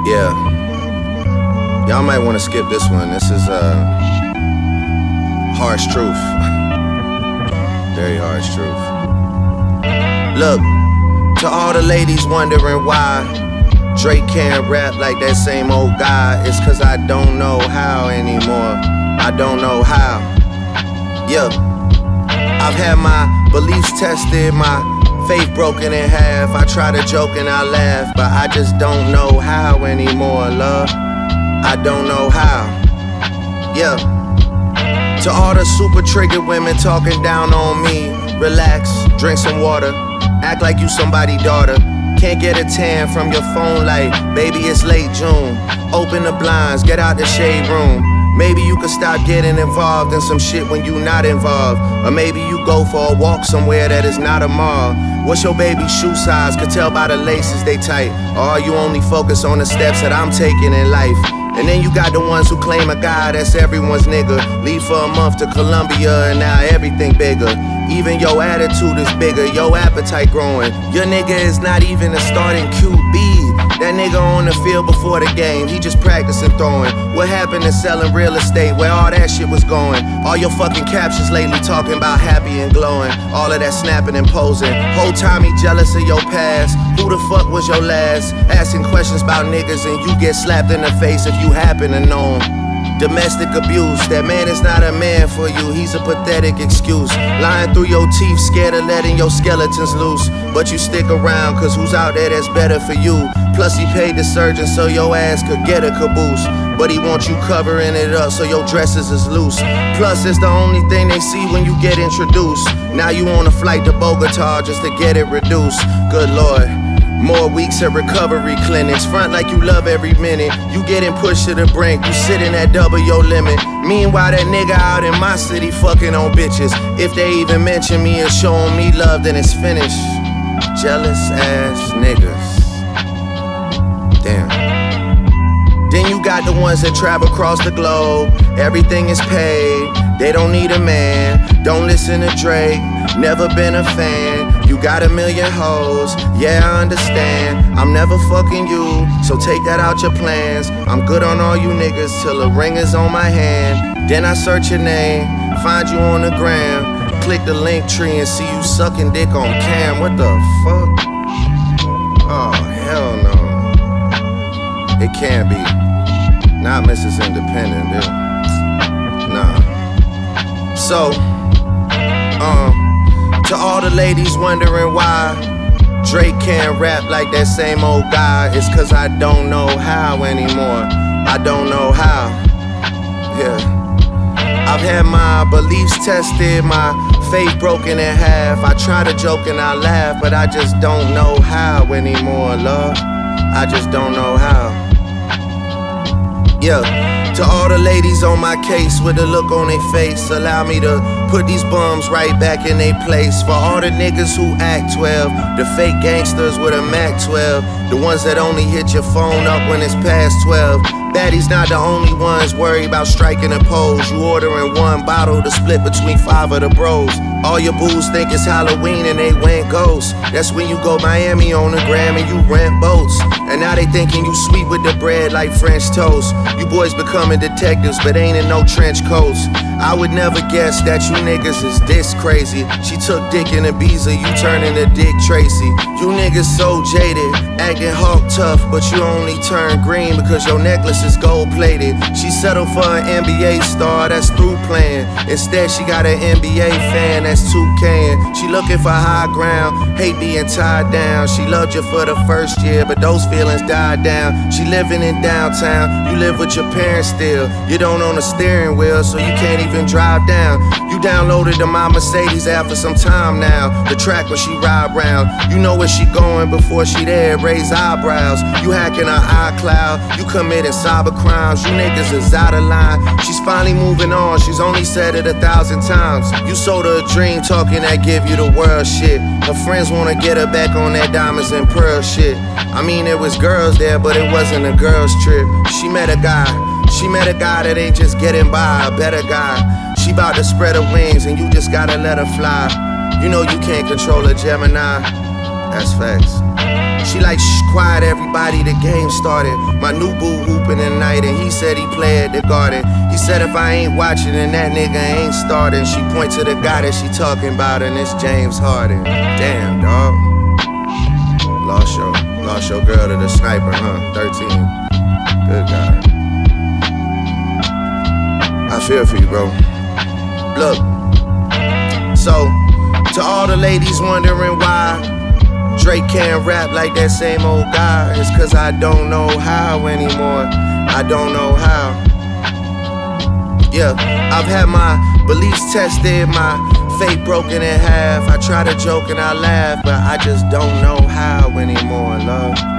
Yeah. Y'all might want to skip this one. This is harsh truth. Very harsh truth. Look, to all the ladies wondering why Drake can't rap like that same old guy, it's cause I don't know how anymore. I don't know how. Yeah. I've had my beliefs tested, my faith broken in half. I try to joke and I laugh, but I just don't know how anymore, love. I don't know how. Yeah. To all the super triggered women talking down on me, relax, drink some water, act like you somebody's daughter. Can't get a tan from your phone like, baby, it's late June. Open the blinds, get out the shade room. Maybe you could stop getting involved in some shit when you not involved. Or maybe you go for a walk somewhere that is not a mall. What's your baby's shoe size? Could tell by the laces they tight. Or you only focus on the steps that I'm taking in life. And then you got the ones who claim a guy that's everyone's nigga. Leave for a month to Colombia and now everything bigger. Even your attitude is bigger, your appetite growing. Your nigga is not even a starting QB. That nigga on the field before the game, he just practicing throwing. What happened to selling real estate, where all that shit was going? All your fucking captions lately talking about happy and glowing. All of that snapping and posing. Whole time he jealous of your past. Who the fuck was your last? Asking questions about niggas and you get slapped in the face if you happen to know him. Domestic abuse, that man is not a man for you, he's a pathetic excuse. Lying through your teeth, scared of letting your skeletons loose. But you stick around, cause who's out there that's better for you? Plus he paid the surgeon so your ass could get a caboose. But he wants you covering it up so your dresses is loose. Plus it's the only thing they see when you get introduced. Now you on a flight to Bogota just to get it reduced. Good Lord. More weeks at recovery clinics. Front like you love every minute. You getting pushed to the brink. You sitting at double your limit. Meanwhile that nigga out in my city fucking on bitches. If they even mention me and showing me love, then it's finished. Jealous ass niggas. Damn. Then you got the ones that travel across the globe. Everything is paid. They don't need a man. Don't listen to Drake. Never been a fan. You got a million hoes, yeah, I understand. I'm never fucking you, so take that out your plans. I'm good on all you niggas till a ring is on my hand. Then I search your name, find you on the gram. Click the link tree and see you sucking dick on cam. What the fuck? Oh, hell no. It can't be. Not Mrs. Independent, dude. Nah. So, to all the ladies wondering why Drake can't rap like that same old guy, it's cause I don't know how anymore. I don't know how. Yeah. I've had my beliefs tested, my faith broken in half. I try to joke and I laugh, but I just don't know how anymore, love. I just don't know how. Yeah. To all the ladies on my case with a look on their face, allow me to put these bums right back in their place. For all the niggas who act 12, the fake gangsters with a Mac 12, the ones that only hit your phone up when it's past 12. Baddies not the only ones worried about striking a pose. You ordering one bottle to split between 5 of the bros. All your booze think it's Halloween and they went ghost. That's when you go Miami on the gram and you rent boats. And now they thinking you sweet with the bread like French toast. You boys becoming detectives but ain't in no trench coats. I would never guess that you niggas is this crazy. She took dick in Ibiza, you turning to Dick Tracy. You niggas so jaded, acting Hulk tough, but you only turn green because your necklace is gold plated. She settled for an NBA star that's through playing. Instead she got an NBA fan that's 2K'ing. She looking for high ground, hate being tied down. She loved you for the first year, but those feelings died down. She living in downtown, you live with your parents still. You don't own a steering wheel, so you can't even drive down. You downloaded the My Mercedes app for some time now. The track where she ride round. You know where she going before she there, raise eyebrows. You hacking her iCloud, you committing cyber crimes. You niggas is out of line. She's finally moving on, she's only said it 1,000 times. You sold her a dream talking that give you the world shit. Her friends wanna get her back on that diamonds and pearl shit. I mean there was girls there, but it wasn't a girl's trip. She met a guy that ain't just getting by, a better guy. She bout to spread her wings and you just gotta let her fly. You know you can't control a Gemini. That's facts. She like, shh, quiet everybody, the game started. My new boo hooping at night and he said he play at the Garden. He said if I ain't watching then that nigga ain't starting. She point to the guy that she talking about and it's James Harden. Damn, dawg. Lost your girl to the sniper, huh? 13. Good God. I feel for you, bro. Look. So, to all the ladies wondering why Drake can't rap like that same old guy, it's cause I don't know how anymore. I don't know how. Yeah, I've had my beliefs tested, my faith broken in half. I try to joke and I laugh, but I just don't know how anymore, love.